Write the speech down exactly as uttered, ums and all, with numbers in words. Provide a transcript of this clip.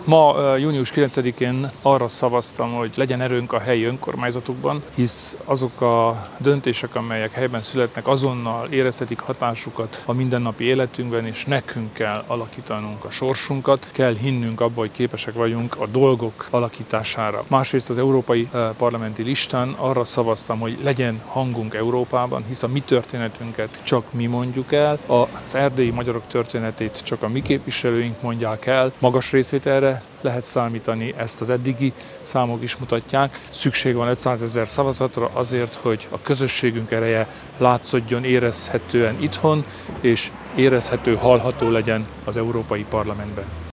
Ma június kilencedikén arra szavaztam, hogy legyen erőnk a helyi önkormányzatokban, hisz azok a döntések, amelyek helyben születnek, azonnal érezhetik hatásukat a mindennapi életünkben, és nekünk kell alakítanunk a sorsunkat, kell hinnünk abba, hogy képesek vagyunk a dolgok alakítására. Másrészt az európai parlamenti listán arra szavaztam, hogy legyen hangunk Európában, hisz a mi történetünket csak mi mondjuk el, az erdélyi magyarok történetét csak a mi képviselőink mondják el, magas részvételre lehet számítani, ezt az eddigi számok is mutatják. Szükség van ötszázezer szavazatra azért, hogy a közösségünk ereje látszódjon érezhetően itthon, és érezhető, hallható legyen az Európai Parlamentben.